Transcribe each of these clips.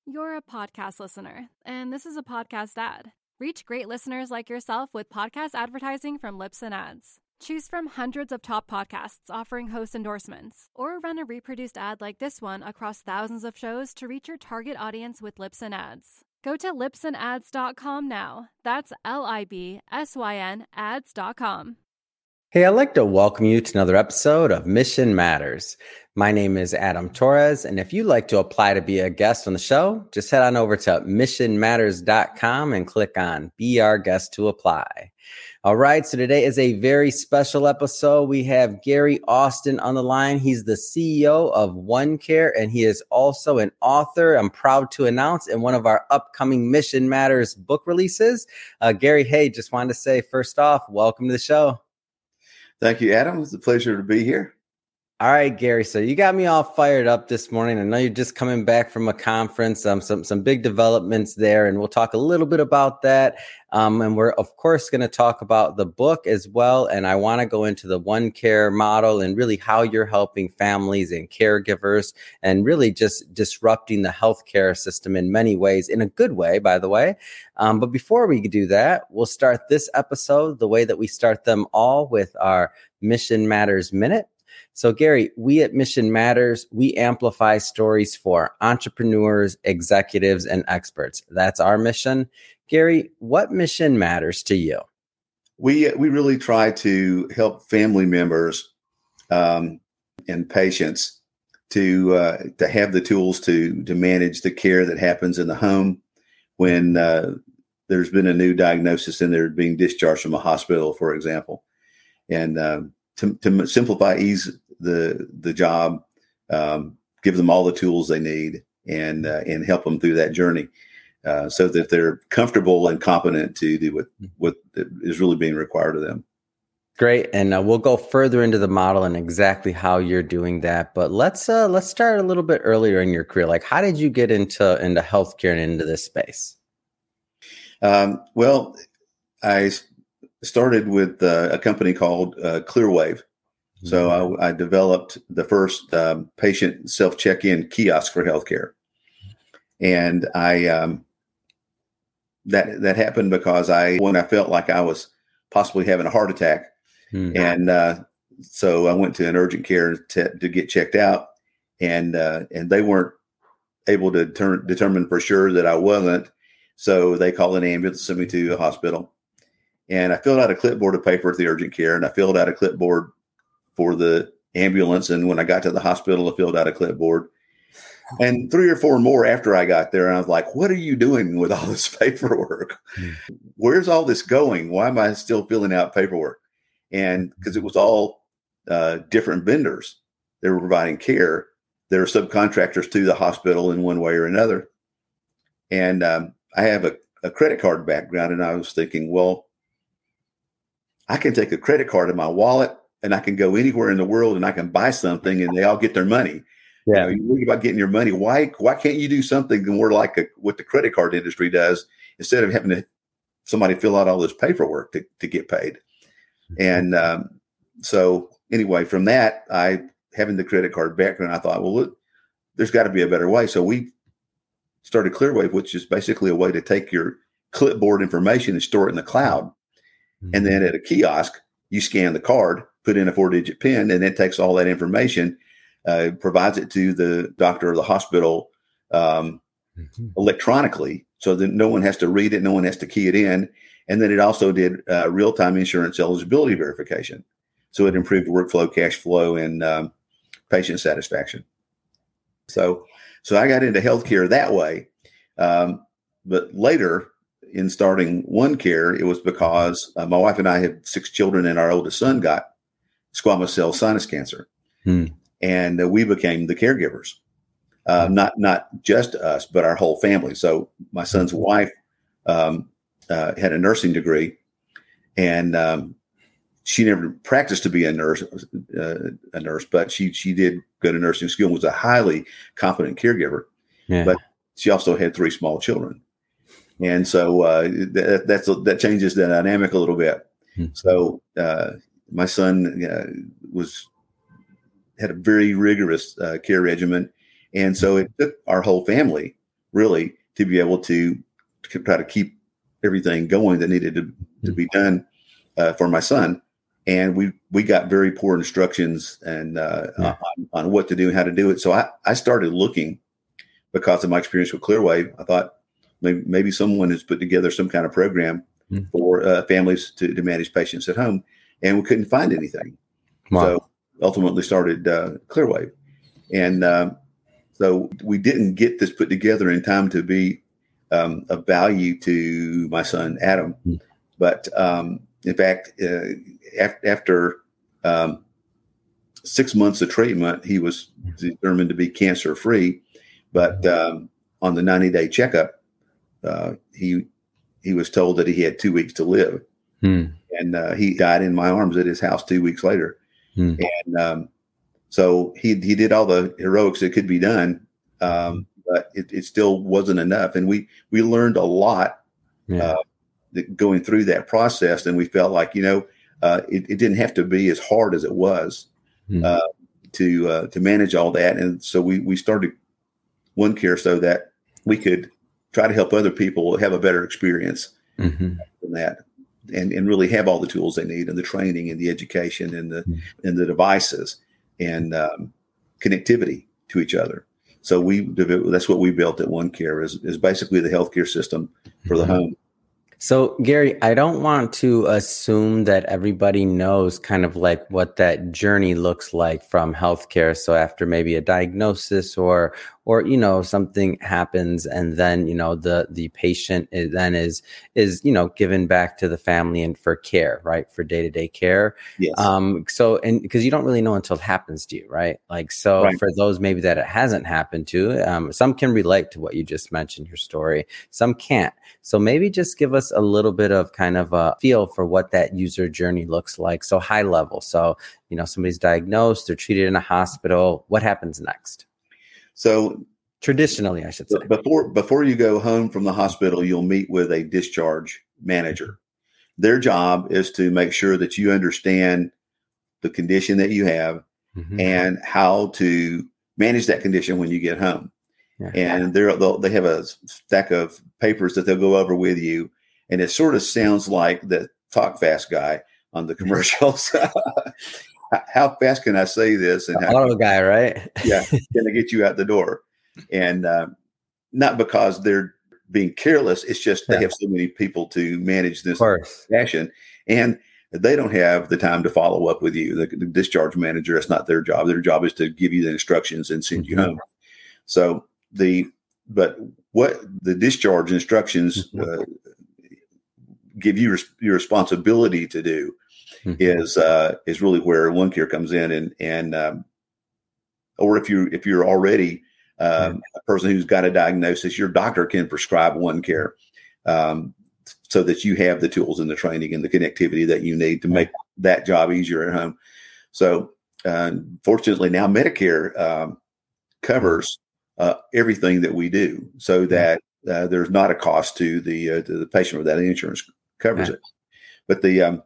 You're a podcast listener, and this is a podcast ad. Reach great listeners like yourself with podcast advertising from Libsyn Ads. Choose from hundreds of top podcasts offering host endorsements, or run a reproduced ad like this one across thousands of shows to reach your target audience with Libsyn Ads. Go to libsynads.com now. That's LIBSYN ads.com. Hey, I'd like to welcome you to another episode of Mission Matters. My name is Adam Torres, and if you'd like to apply to be a guest on the show, just head on over to missionmatters.com and click on Be Our Guest to apply. All right, so today is a very special episode. We have Gary Austin on the line. He's the CEO of OneCare, and he is also an author, I'm proud to announce, in one of our upcoming Mission Matters book releases. Gary, hey, just wanted to say, first off, welcome to the show. Thank you, Adam. It's a pleasure to be here. All right, Gary. So you got me all fired up this morning. I know you're just coming back from a conference, some big developments there, and we'll talk a little bit about that. And we're, of course, going to talk about the book as well. And I want to go into the OneCare model and really how you're helping families and caregivers and really just disrupting the healthcare system in many ways, in a good way, by the way. But before we do that, we'll start this episode the way that we start them all, with our Mission Matters Minute. So, Gary, we at Mission Matters, we amplify stories for entrepreneurs, executives, and experts. That's our mission. Gary, what mission matters to you? We really try to help family members and patients to have the tools to manage the care that happens in the home when there's been a new diagnosis and they're being discharged from a hospital, for example, and to simplify, ease the job, give them all the tools they need, and help them through that journey, so that they're comfortable and competent to do what is really being required of them. Great, and we'll go further into the model and exactly how you're doing that. But let's start a little bit earlier in your career. Like, how did you get into healthcare and into this space? Well, I started with a company called Clearwave. So I developed the first patient self-check-in kiosk for healthcare, and I that happened because when I felt like I was possibly having a heart attack, and so I went to an urgent care to get checked out, and they weren't able to determine for sure that I wasn't, so they called an ambulance, sent me to a hospital, and I filled out a clipboard of paper at the urgent care, and I filled out a clipboard for the ambulance. And when I got to the hospital, I filled out a clipboard, and 3 or 4 more after I got there. And I was like, what are you doing with all this paperwork? Where's all this going? Why am I still filling out paperwork? And because it was all different vendors. They were providing care. They were subcontractors to the hospital in one way or another. And I have a credit card background. And I was thinking, well, I can take a credit card in my wallet, and I can go anywhere in the world and I can buy something and they all get their money. Yeah. You worry about getting your money. Why can't you do something more like what the credit card industry does, instead of having somebody fill out all this paperwork to get paid? And so anyway, from that, having the credit card background, I thought, well, look, there's got to be a better way. So we started Clearwave, which is basically a way to take your clipboard information and store it in the cloud. And then at a kiosk, you scan the card, put in a 4-digit PIN, and it takes all that information, provides it to the doctor or the hospital electronically, so that no one has to read it, no one has to key it in. And then it also did real-time insurance eligibility verification. So it improved workflow, cash flow, and patient satisfaction. So I got into healthcare that way. But later, in starting OneCare, it was because my wife and I had 6 children, and our oldest son got squamous cell sinus cancer. And we became the caregivers, not just us, but our whole family. So my son's wife had a nursing degree, and she never practiced to be a nurse, but she did go to nursing school and was a highly competent caregiver. Yeah. But she also had 3 small children. And so that changes the dynamic a little bit. So my son had a very rigorous care regimen. And so it took our whole family really, to be able to try to keep everything going that needed to be done for my son. And we got very poor instructions and on what to do and how to do it. So I started looking, because of my experience with Clearwave. I thought maybe someone has put together some kind of program for families to manage patients at home, and we couldn't find anything. Wow. So ultimately started Clearwave. And so we didn't get this put together in time to be of value to my son, Adam. But in fact, after 6 months of treatment, he was determined to be cancer free. But on the 90-day checkup, he was told that he had 2 weeks to live. And he died in my arms at his house 2 weeks later. And so he did all the heroics that could be done, but it still wasn't enough. And we learned a lot going through that process. And we felt like, it didn't have to be as hard as it was to manage all that. And so we started OneCare so that we could try to help other people have a better experience than that, and really have all the tools they need, and the training and the education and the devices and connectivity to each other. So that's what we built at OneCare is basically the healthcare system for the home. So, Gary, I don't want to assume that everybody knows kind of like what that journey looks like from healthcare. So after maybe a diagnosis or something happens, and then, the patient is given back to the family and for care, right? For day-to-day care. Yes. So, and because you don't really know until it happens to you, right? Like, so right. For those maybe that it hasn't happened to, some can relate to what you just mentioned, your story, some can't. So maybe just give us a little bit of kind of a feel for what that user journey looks like. So high level. So, somebody's diagnosed, they're treated in a hospital. What happens next? So traditionally, I should say, before you go home from the hospital, you'll meet with a discharge manager. Their job is to make sure that you understand the condition that you have and how to manage that condition when you get home. Yeah. And they have a stack of papers that they'll go over with you. And it sort of sounds like the Talk Fast guy on the commercials. How fast can I say this? And auto guy, right? Yeah. Can I get you out the door? And not because they're being careless. It's just they have so many people to manage this passion. And they don't have the time to follow up with you. The discharge manager, that's not their job. Their job is to give you the instructions and send you home. So but what the discharge instructions give you your responsibility to do is really where OneCare comes in, and or if you're already a person who's got a diagnosis, your doctor can prescribe OneCare so that you have the tools and the training and the connectivity that you need to make that job easier at home. So fortunately now Medicare covers everything that we do, so that there's not a cost to the patient, or that insurance covers it. But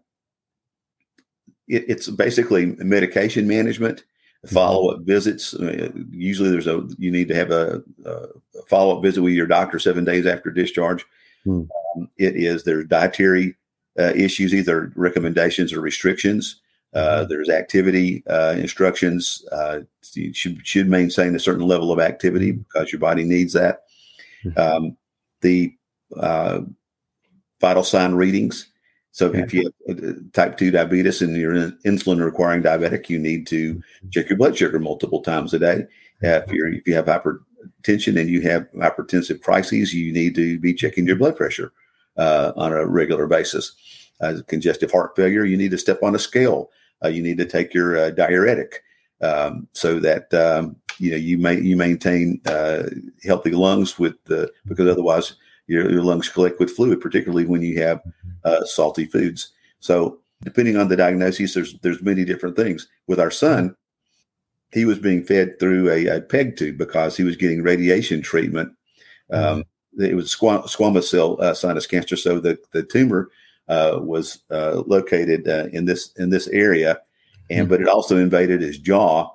it's basically medication management, follow-up visits. Usually you need to have a follow-up visit with your doctor 7 days after discharge. There's dietary issues, either recommendations or restrictions. There's activity instructions. You should maintain a certain level of activity because your body needs that. The vital sign readings. So if you have type 2 diabetes and you're an insulin requiring diabetic, you need to check your blood sugar multiple times a day. If you have hypertension and you have hypertensive crises, you need to be checking your blood pressure on a regular basis. Congestive heart failure, you need to step on a scale. You need to take your diuretic so that you maintain healthy lungs because otherwise your lungs collect with fluid, particularly when you have salty foods. So depending on the diagnosis, there's many different things. With our son, he was being fed through a PEG tube because he was getting radiation treatment. It was squamous cell sinus cancer, so the tumor was located in this area, but it also invaded his jaw,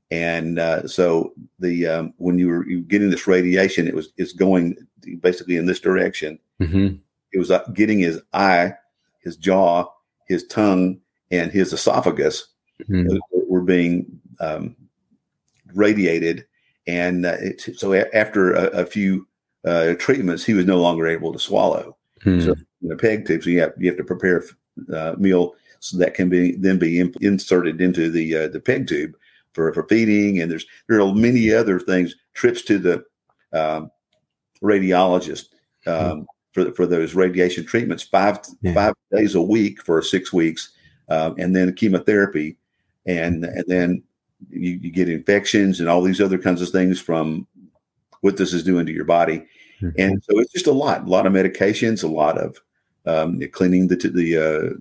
And so the when you were getting this radiation, it's going basically in this direction. Mm-hmm. It was getting his eye, his jaw, his tongue, and his esophagus were being radiated. And so after a few treatments, he was no longer able to swallow. So in a PEG tube, so you have to prepare a meal so that can be inserted into the PEG tube for feeding. And there are many other things, trips to the radiologist for those radiation treatments, 5 days a week for 6 weeks, and then chemotherapy, and then you get infections and all these other kinds of things from what this is doing to your body. Mm-hmm. And so it's just a lot of medications, a lot of cleaning the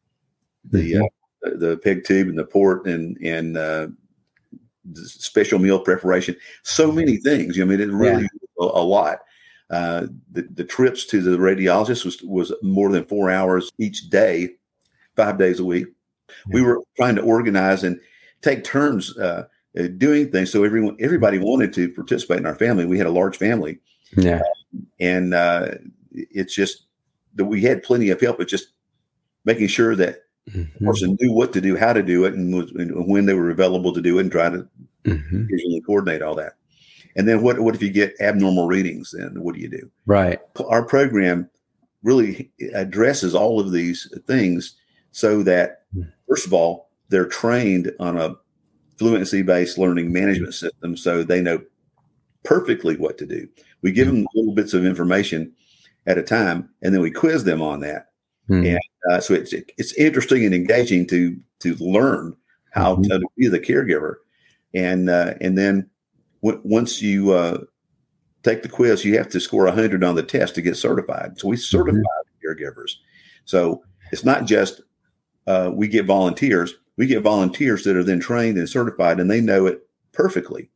PEG tube and the port and special meal preparation. So many things. I mean, it really a lot. The trips to the radiologist was more than 4 hours each day, 5 days a week. We were trying to organize and take turns doing things. So everybody wanted to participate in our family. We had a large family. Yeah. And it's just that we had plenty of help. It's just making sure that the person knew what to do, how to do it, and when they were available to do it, and try to usually coordinate all that. And then what if you get abnormal readings? Then what do you do? Right. Our program really addresses all of these things so that, first of all, they're trained on a fluency-based learning management system, so they know perfectly what to do. We give them little bits of information at a time, and then we quiz them on that. And so it's interesting and engaging to learn how to be the caregiver. And then once you take the quiz, you have to score 100 on the test to get certified. So we certify caregivers. So it's not just we get volunteers. We get volunteers that are then trained and certified, and they know it perfectly.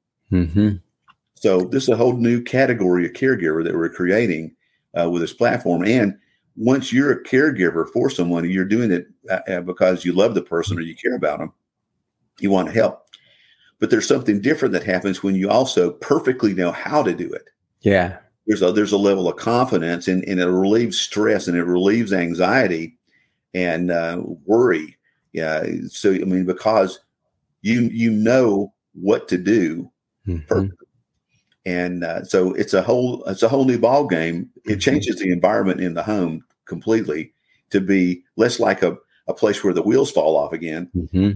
So this is a whole new category of caregiver that we're creating with this platform. And once you're a caregiver for someone, you're doing it because you love the person or you care about them. You want to help. But there's something different that happens when you also perfectly know how to do it. Yeah. There's a level of confidence, and it relieves stress, and it relieves anxiety and worry. Yeah. So, I mean, because you know what to do perfectly. And so it's a whole new ball game. It changes the environment in the home completely to be less like a place where the wheels fall off again,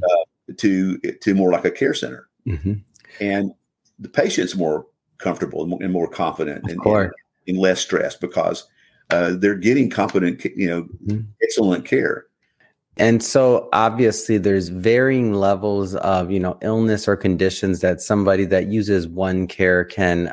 to more like a care center. And the patient's more comfortable and more confident and less stressed because they're getting competent, excellent care. And so obviously there's varying levels of, illness or conditions that somebody that uses OneCare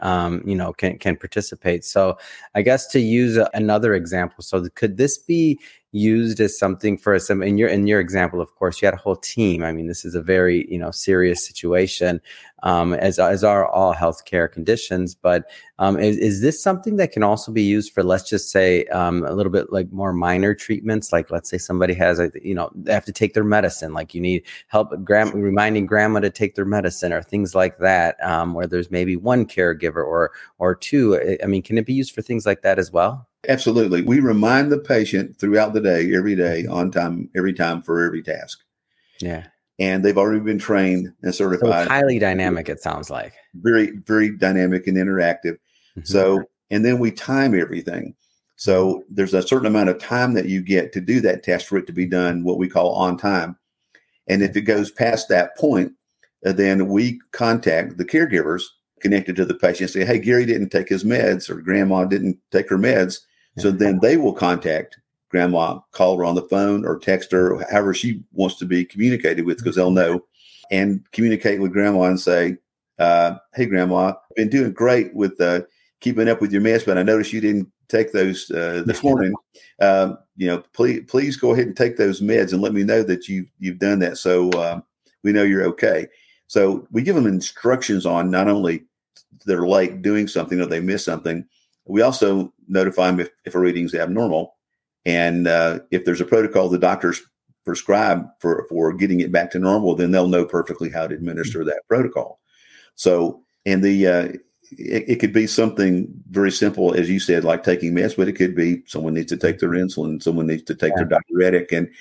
can participate. So I guess to use another example, so could this be used as something for some, in your example, of course, you had a whole team. I mean, this is a very, serious situation, as are all healthcare conditions. But is this something that can also be used for, let's just say, a little bit like more minor treatments? Like, let's say somebody has, they have to take their medicine, like you need help reminding grandma to take their medicine or things like that, where there's maybe one caregiver or two. I mean, can it be used for things like that as well? Absolutely. We remind the patient throughout the day, every day, on time, every time, for every task. Yeah. And they've already been trained and certified. So it's highly dynamic, it sounds like. Very, very dynamic and interactive. So, and then we time everything. So there's a certain amount of time that you get to do that task for it to be done, what we call on time. And if it goes past that point, then we contact the caregivers connected to the patient and say, hey, Gary didn't take his meds, or grandma didn't take her meds. So then they will contact grandma, call her on the phone or text her, or however she wants to be communicated with, because they'll know, and communicate with grandma and say, hey, grandma, I've been doing great with keeping up with your meds, but I noticed you didn't take those this morning. Please go ahead and take those meds and let me know that you've done that, so we know you're okay. So we give them instructions on not only they're late doing something or they miss something. We also notify them if a reading is abnormal, and if there's a protocol the doctors prescribe for getting it back to normal, then they'll know perfectly how to administer that protocol. So, and it could be something very simple, as you said, like taking meds, but it could be someone needs to take their insulin, someone needs to take their diuretic, and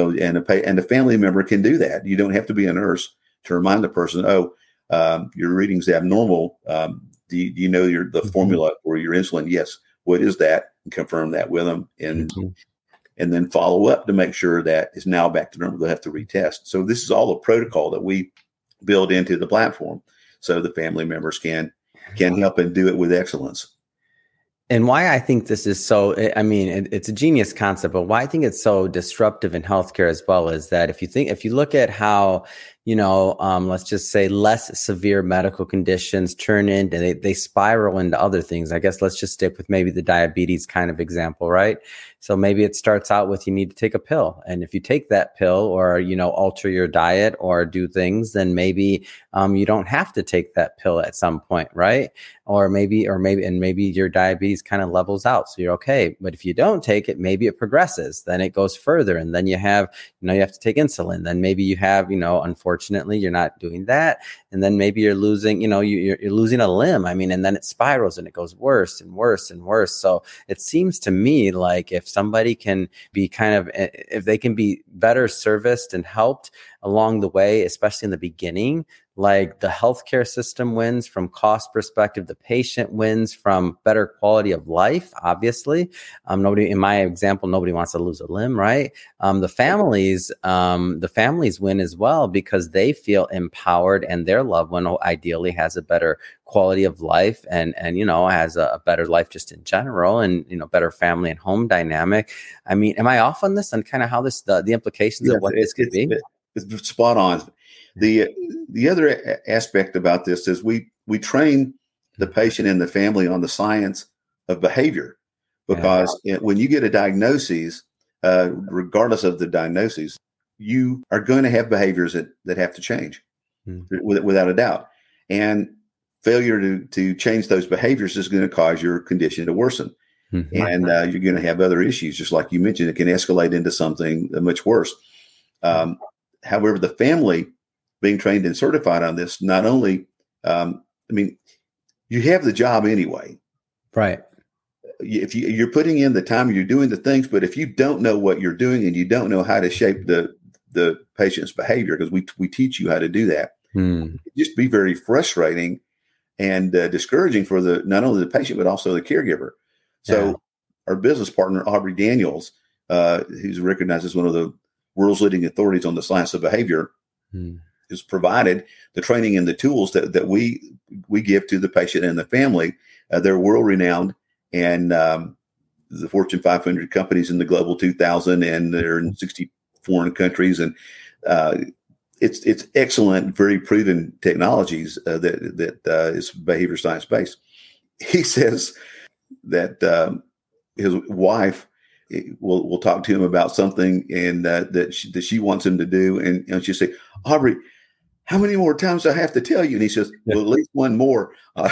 the family member can do that. You don't have to be a nurse to remind the person, your reading's abnormal. Do you know the formula for your insulin? Yes. What is that? And confirm that with them, and then follow up to make sure that it's now back to normal. They'll have to retest. So this is all a protocol that we build into the platform, so the family members can help and do it with excellence. And why I think this is so, I mean, it's a genius concept, but why I think it's so disruptive in healthcare as well is that if you look at how, let's just say less severe medical conditions turn into, they spiral into other things. I guess let's just stick with maybe the diabetes kind of example, right? So maybe it starts out with you need to take a pill. And if you take that pill or, alter your diet or do things, then maybe you don't have to take that pill at some point, right? Or maybe your diabetes kind of levels out. So you're okay. But if you don't take it, maybe it progresses, then it goes further. And then you have to take insulin. Then maybe you have, unfortunately, you're not doing that. And then maybe you're losing, you're losing a limb. I mean, and then it spirals and it goes worse and worse and worse. So it seems to me like if somebody can be if they can be better serviced and helped along the way, especially in the beginning, like the healthcare system wins from cost perspective, the patient wins from better quality of life. Obviously, in my example, nobody wants to lose a limb, right? The families win as well because they feel empowered and their loved one ideally has a better quality of life and has a better life just in general and, better family and home dynamic. I mean, am I off on this and kind of how the implications of what this could be? It's spot on. The other aspect about this is we train the patient and the family on the science of behavior, because when you get a diagnosis, regardless of the diagnosis, you are going to have behaviors that have to change without a doubt. And failure to change those behaviors is going to cause your condition to worsen. Mm-hmm. And you're going to have other issues, just like you mentioned, it can escalate into something much worse. However, the family being trained and certified on this, not only, you have the job anyway. Right. If you're putting in the time, you're doing the things, but if you don't know what you're doing and you don't know how to shape the patient's behavior, because we teach you how to do that, it just be very frustrating and discouraging for not only the patient, but also the caregiver. So our business partner, Aubrey Daniels, who's recognized as one of the world's leading authorities on the science of behavior, has provided the training and the tools that we give to the patient and the family. They're world renowned, and the Fortune 500 companies in the Global 2000, and they're in 60 foreign countries. And it's excellent, very proven technologies that is behavior science based. He says that his wife will talk to him about something and that she wants him to do, and she'll say, "Aubrey, how many more times do I have to tell you?" And he says, "Well, at least one more."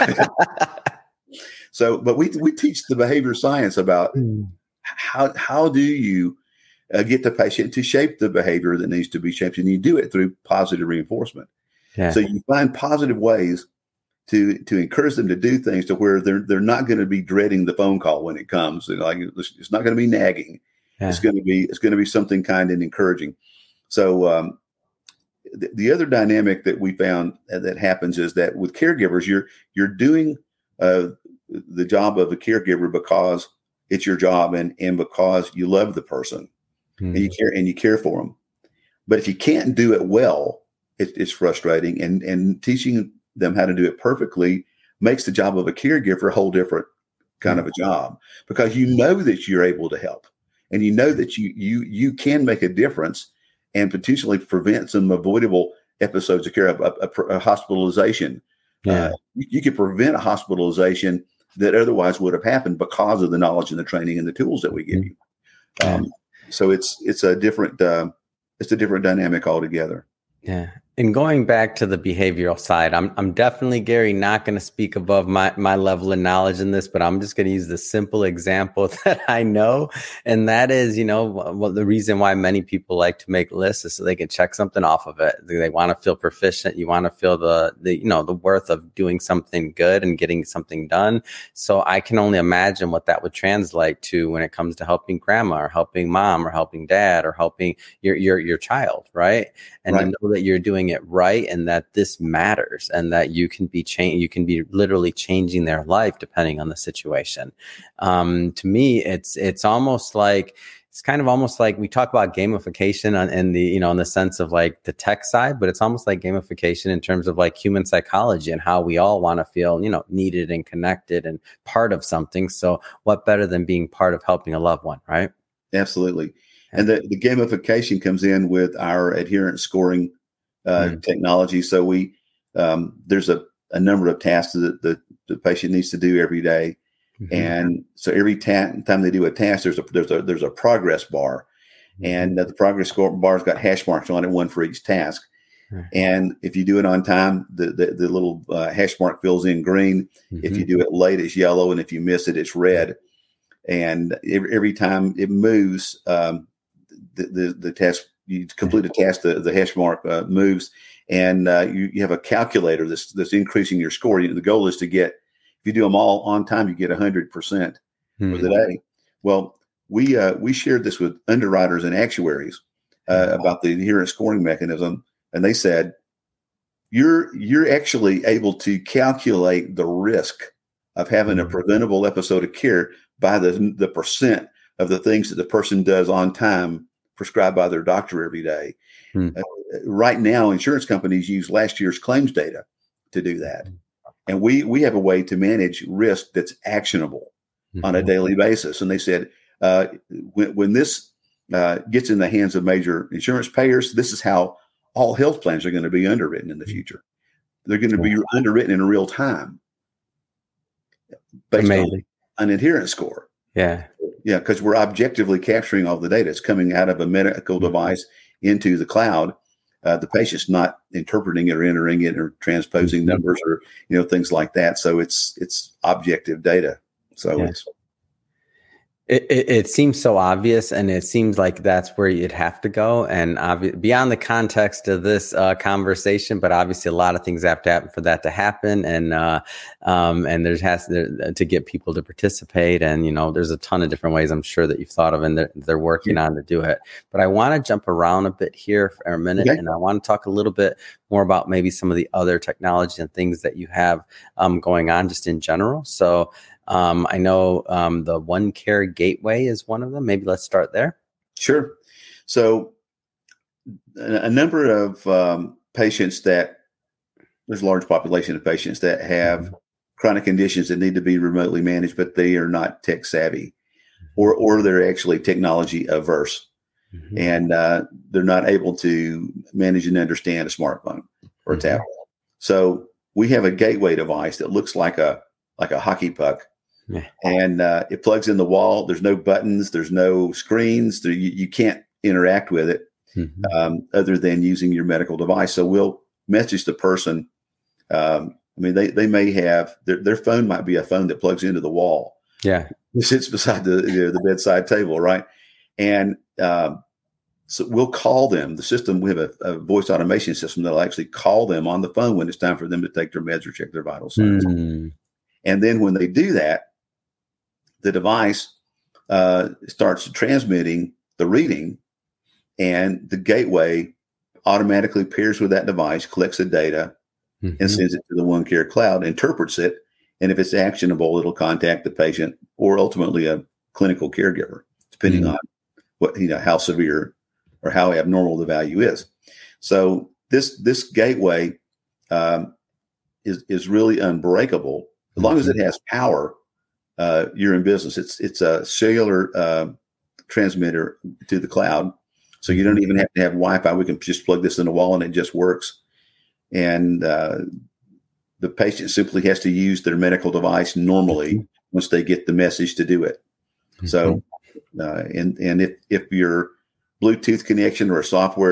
So, but we teach the behavior science about how do you get the patient to shape the behavior that needs to be shaped, and you do it through positive reinforcement. Yeah. So you find positive ways to encourage them to do things to where they're not going to be dreading the phone call when it comes. Like it's not going to be nagging. Yeah. It's going to be something kind and encouraging. So the other dynamic that we found that happens is that with caregivers, you're doing the job of a caregiver because it's your job and because you love the person and you care for them. But if you can't do it well, it's frustrating, and teaching them how to do it perfectly makes the job of a caregiver a whole different kind of a job, because you know that you're able to help, and you know that you can make a difference and potentially prevent some avoidable episodes of care, a hospitalization. Yeah. You could prevent a hospitalization that otherwise would have happened because of the knowledge and the training and the tools that we give you. So it's a different dynamic altogether. Yeah. And going back to the behavioral side, I'm definitely, Gary, not going to speak above my level of knowledge in this, but I'm just going to use the simple example that I know. And that is, the reason why many people like to make lists is so they can check something off of it. They want to feel proficient. You want to feel the worth of doing something good and getting something done. So I can only imagine what that would translate to when it comes to helping grandma or helping mom or helping dad or helping your child, right? And to know that you're doing it right and that this matters and that you can be literally changing their life depending on the situation. To me, it's almost like, it's kind of almost like we talk about gamification in the sense of like the tech side, but it's almost like gamification in terms of like human psychology and how we all want to feel, needed and connected and part of something. So what better than being part of helping a loved one, right? Absolutely. And the gamification comes in with our adherence scoring technology. So there's a number of tasks that the patient needs to do every day. Mm-hmm. And so every time they do a task, there's a progress bar, mm-hmm. and the progress score bar's got hash marks on it, one for each task. Mm-hmm. And if you do it on time, the little hash mark fills in green. Mm-hmm. If you do it late, it's yellow, and if you miss it, it's red. And every time it moves, the task, you complete a task, the hash mark moves, and you have a calculator that's increasing your score. The goal is to get, if you do them all on time, you get 100% for the day. Well, we shared this with underwriters and actuaries about the adherence scoring mechanism, and they said you're actually able to calculate the risk of having a preventable episode of care by the percent of the things that the person does on time prescribed by their doctor every day. Right now, insurance companies use last year's claims data to do that. And we have a way to manage risk that's actionable on a daily basis. And they said, when this gets in the hands of major insurance payers, this is how all health plans are going to be underwritten in the future. They're going to be underwritten in real time based on an adherence score. Yeah, because we're objectively capturing all the data. It's coming out of a medical device into the cloud. The patient's not interpreting it or entering it or transposing numbers or things like that. So it's objective data. So it seems so obvious, and it seems like that's where you'd have to go. And beyond the context of this conversation, but obviously a lot of things have to happen for that to happen, and has to get people to participate. And there's a ton of different ways I'm sure that you've thought of, and they're working on to do it. But I want to jump around a bit here for a minute, and I want to talk a little bit more about maybe some of the other technology and things that you have going on just in general. So. I know the OneCare Gateway is one of them. Maybe let's start there. Sure. So a number of patients there's a large population of patients that have chronic conditions that need to be remotely managed, but they are not tech savvy or they're actually technology averse. And they're not able to manage and understand a smartphone or a tablet. So we have a gateway device that looks like a hockey puck. And it plugs in the wall. There's no buttons. There's no screens. You can't interact with it other than using your medical device. So we'll message the person. They may have their phone might be a phone that plugs into the wall. Yeah, it sits beside the bedside table, right? And so we'll call them. The system, we have a voice automation system that'll actually call them on the phone when it's time for them to take their meds or check their vital signs. And then when they do that, the device starts transmitting the reading, and the gateway automatically pairs with that device, collects the data, and sends it to the OneCare cloud, interprets it, and if it's actionable, it'll contact the patient or ultimately a clinical caregiver, depending on what how severe or how abnormal the value is. So this gateway is really unbreakable. As long as it has power, you're in business. It's a cellular transmitter to the cloud, so you don't even have to have Wi-Fi. We can just plug this in the wall and it just works. And the patient simply has to use their medical device normally once they get the message to do it. So, and if your Bluetooth connection or a software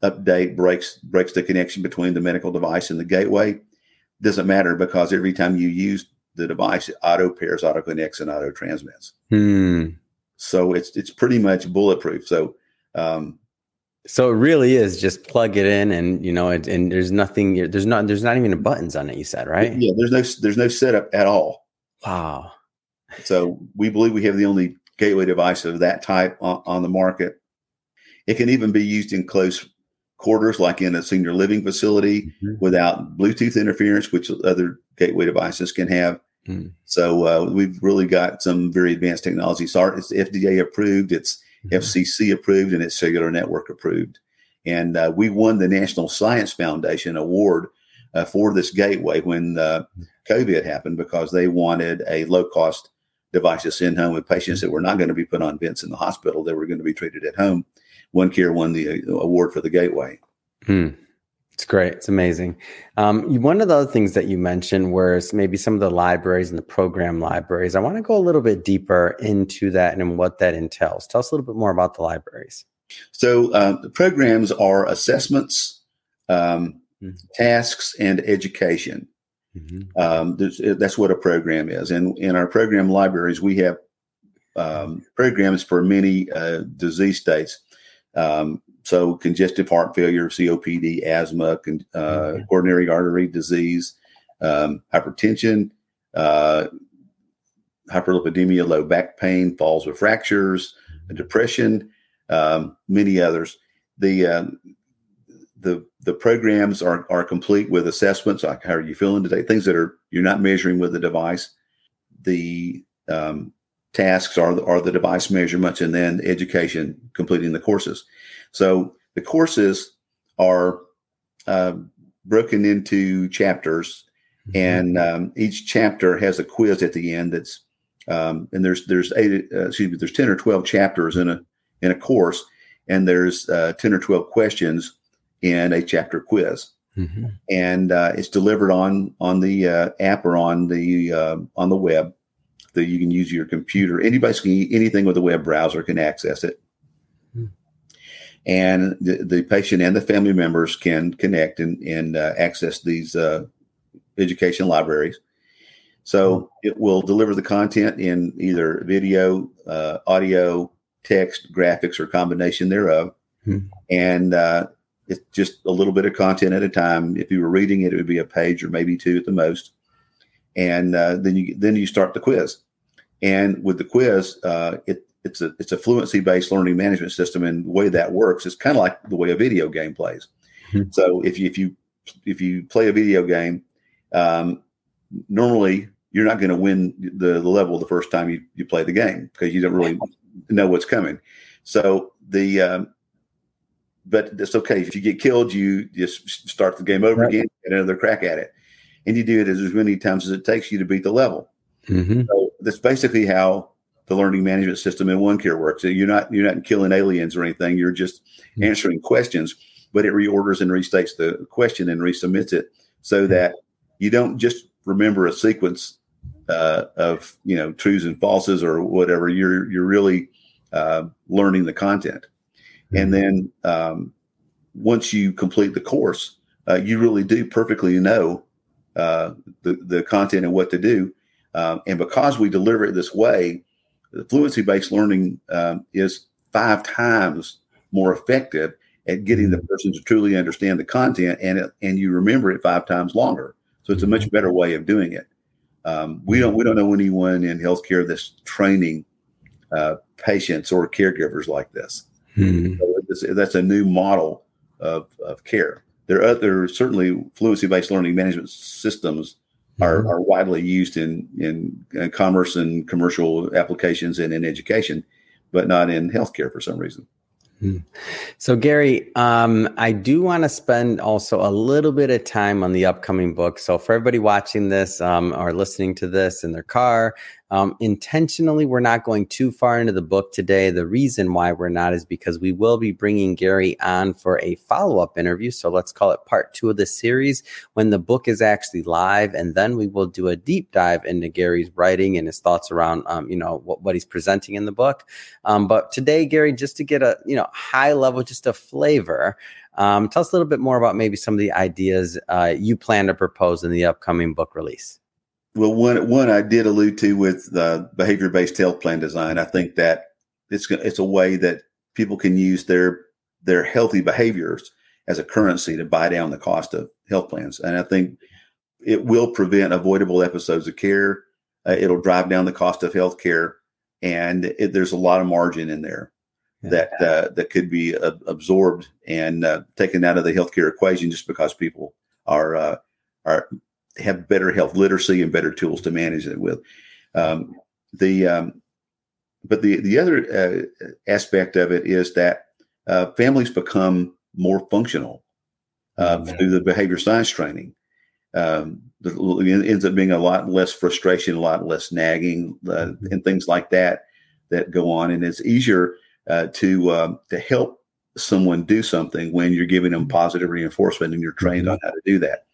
update breaks the connection between the medical device and the gateway, doesn't matter because every time you use the device, it auto pairs, auto connects, and auto transmits. So it's pretty much bulletproof. So so it really is just plug it in, and and there's nothing. There's not even buttons on it. You said, right? Yeah. There's no setup at all. Wow. So we believe we have the only gateway device of that type on the market. It can even be used in close quarters, like in a senior living facility, without Bluetooth interference, which other gateway devices can have. So we've really got some very advanced technology. So it's FDA approved, it's FCC approved, and it's cellular network approved. And we won the National Science Foundation award for this gateway when COVID happened, because they wanted a low-cost device to send home with patients that were not going to be put on vents in the hospital. They were going to be treated at home. OneCare won the award for the gateway. It's great. It's amazing. One of the other things that you mentioned was maybe some of the libraries and the program libraries. I want to go a little bit deeper into that and what that entails. Tell us a little bit more about the libraries. So the programs are assessments, tasks, and education. That's what a program is. And in our program libraries, we have programs for many disease states. So congestive heart failure, COPD, asthma, coronary artery disease, hypertension, hyperlipidemia, low back pain, falls with fractures, depression, many others. The programs are complete with assessments like how are you feeling today, things that you're not measuring with the device. The tasks are the device measurements, and then education, completing the courses. So the courses are broken into chapters, and each chapter has a quiz at the end. That's and there's 10 or 12 chapters in a course, and there's 10 or 12 questions in a chapter quiz, and it's delivered on the app or on the web. That you can use your computer. Anything with a web browser can access it. And the patient and the family members can connect and access these education libraries. So it will deliver the content in either video, audio, text, graphics, or combination thereof. And it's just a little bit of content at a time. If you were reading it, it would be a page or maybe two at the most. And then you start the quiz. And with the quiz, it's a fluency-based learning management system, and the way that works is kind of like the way a video game plays. So if you play a video game, normally you're not going to win the level the first time you play the game, because you don't really know what's coming. So but it's okay if you get killed, you just start the game over again, get another crack at it, and you do it as many times as it takes you to beat the level. So that's basically how the learning management system in OneCare works. So you're not killing aliens or anything. You're just answering questions, but it reorders and restates the question and resubmits it so that you don't just remember a sequence of truths and falses or whatever. You're really learning the content, and then once you complete the course, you really do perfectly know the content and what to do. And because we deliver it this way, the fluency-based learning is 5 times more effective at getting the person to truly understand the content, and you remember it 5 times longer. So it's a much better way of doing it. We don't know anyone in healthcare that's training patients or caregivers like this. So that's a new model of care. There are certainly fluency-based learning management systems are widely used in commerce and commercial applications and in education, but not in healthcare for some reason. So Gary, I do want to spend also a little bit of time on the upcoming book. So for everybody watching this or listening to this in their car, Intentionally, we're not going too far into the book today. The reason why we're not is because we will be bringing Gary on for a follow-up interview. So let's call it part 2 of the series when the book is actually live. And then we will do a deep dive into Gary's writing and his thoughts around, what he's presenting in the book. But today, Gary, just to get a, high level, just a flavor, tell us a little bit more about maybe some of the ideas you plan to propose in the upcoming book release. Well, one I did allude to with behavior-based health plan design. I think that it's a way that people can use their healthy behaviors as a currency to buy down the cost of health plans. And I think it will prevent avoidable episodes of care. It'll drive down the cost of health care. And there's a lot of margin in there that could be absorbed and taken out of the healthcare equation just because people have better health literacy and better tools to manage it with. But the other aspect of it is that families become more functional through the behavior science training. It ends up being a lot less frustration, a lot less nagging, and things like that go on. And it's easier to help someone do something when you're giving them positive reinforcement and you're trained on how to do that.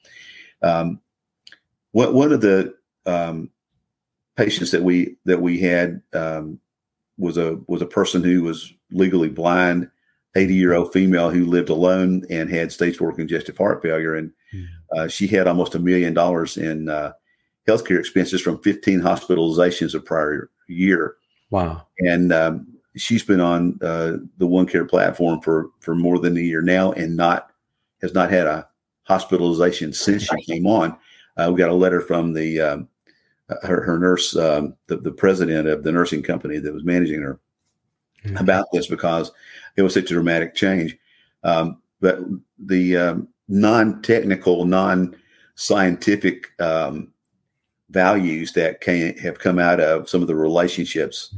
One of the patients that we had was a person who was legally blind, 80-year-old female who lived alone and had stage 4 congestive heart failure, and she had almost $1 million in healthcare expenses from 15 hospitalizations a prior year. Wow! And she's been on the OneCare platform for more than a year now, and has not had a hospitalization since she came on. We got a letter from her nurse, the president of the nursing company that was managing her, about this because it was such a dramatic change. But the non-technical, non-scientific values that have come out of some of the relationships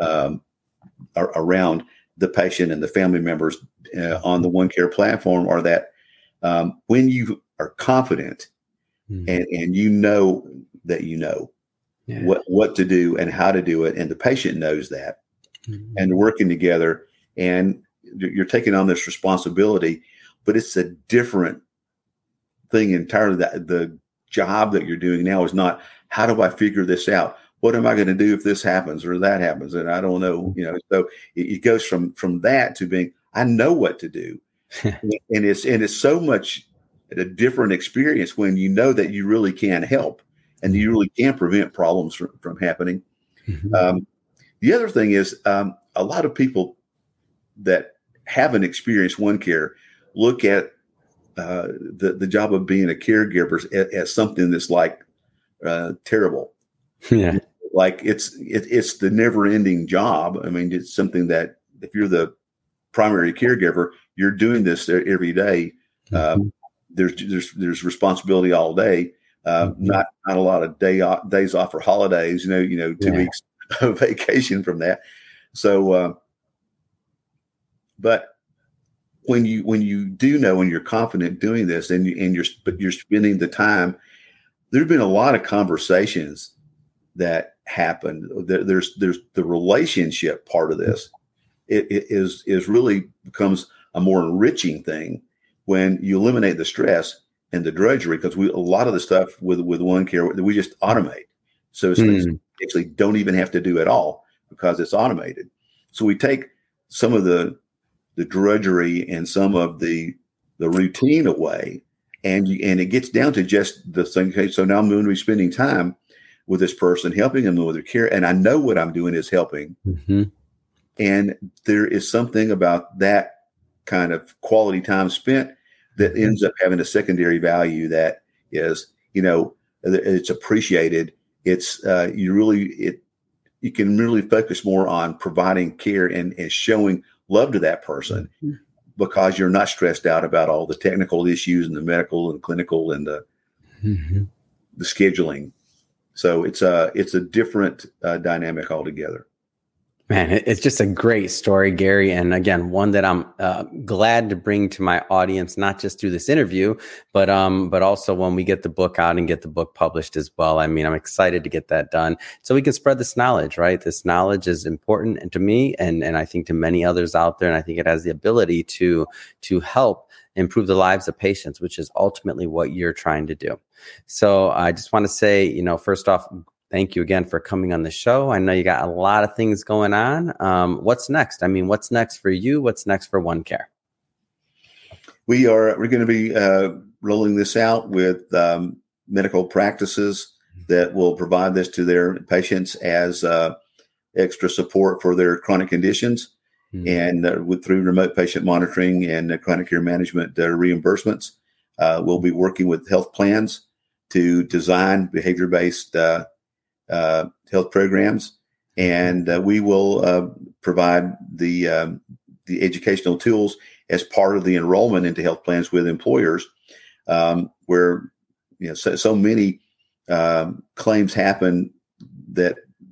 around the patient and the family members on the OneCare platform are that when you are confident and you know that what to do and how to do it, and the patient knows that, and working together, and you're taking on this responsibility, but it's a different thing entirely. The job that you're doing now is not, how do I figure this out? What am I going to do if this happens or that happens? And I don't know, so it goes from that to being, I know what to do. and it's so much a different experience when you know that you really can help and you really can prevent problems from happening. The other thing is a lot of people that haven't experienced OneCare look at the job of being a caregiver as something that's like terrible. Yeah. Like it's the never ending job. I mean, it's something that if you're the primary caregiver, you're doing this every day. There's responsibility all day. Not a lot of days off or holidays, 2 weeks of vacation from that. So, but when you do know, and you're confident doing this, and you're spending the time, there's been a lot of conversations that happened. There's the relationship part of this. It is really becomes a more enriching thing when you eliminate the stress and the drudgery, because a lot of the stuff with OneCare we just automate. So things actually don't even have to do at all because it's automated. So we take some of the drudgery and some of the routine away, and it gets down to just the thing. Okay, so now I'm going to be spending time with this person, helping them with their care, and I know what I'm doing is helping. And there is something about that kind of quality time spent that ends up having a secondary value that is, it's appreciated. It's you can really focus more on providing care and showing love to that person because you're not stressed out about all the technical issues and the medical and clinical and the scheduling. So it's a different dynamic altogether. Man, it's just a great story, Gary. And again, one that I'm glad to bring to my audience, not just through this interview, but also when we get the book out and get the book published as well. I mean, I'm excited to get that done so we can spread this knowledge, right? This knowledge is important and to me and I think to many others out there. And I think it has the ability to help improve the lives of patients, which is ultimately what you're trying to do. So I just want to say, first off, thank you again for coming on the show. I know you got a lot of things going on. What's next? I mean, what's next for you? What's next for OneCare? We're going to be rolling this out with medical practices that will provide this to their patients as extra support for their chronic conditions, and through remote patient monitoring and chronic care management reimbursements. We'll be working with health plans to design behavior-based health programs, and we will provide the educational tools as part of the enrollment into health plans with employers, where so many claims happen that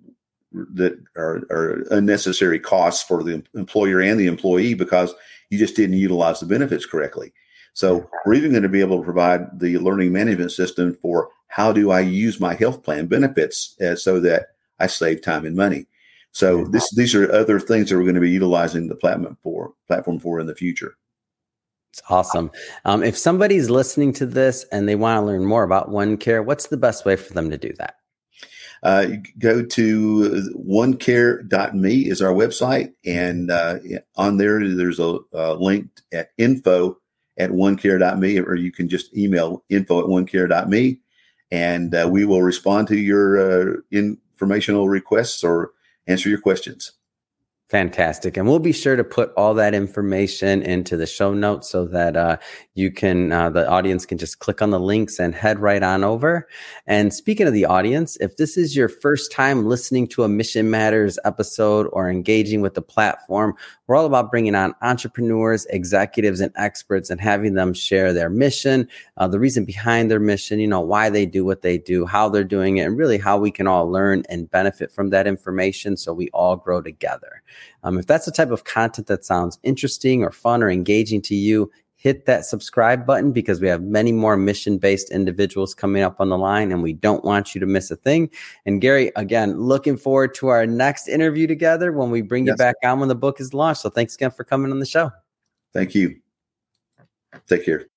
are unnecessary costs for the employer and the employee because you just didn't utilize the benefits correctly. So we're even going to be able to provide the learning management system for how do I use my health plan benefits so that I save time and money. So these are other things that we're going to be utilizing the platform for in the future. It's awesome. If somebody's listening to this and they want to learn more about OneCare, what's the best way for them to do that? Go to onecare.me is our website. And on there's a link at info@onecare.me, or you can just email info@onecare.me. And we will respond to your informational requests or answer your questions. Fantastic. And we'll be sure to put all that information into the show notes so that you can, the audience can just click on the links and head right on over. And speaking of the audience, if this is your first time listening to a Mission Matters episode or engaging with the platform, we're all about bringing on entrepreneurs, executives, and experts and having them share their mission, the reason behind their mission, why they do what they do, how they're doing it, and really how we can all learn and benefit from that information so we all grow together. If that's the type of content that sounds interesting or fun or engaging to you, hit that subscribe button because we have many more mission-based individuals coming up on the line and we don't want you to miss a thing. And Gary, again, looking forward to our next interview together when we bring you back on when the book is launched. So thanks again for coming on the show. Thank you. Take care.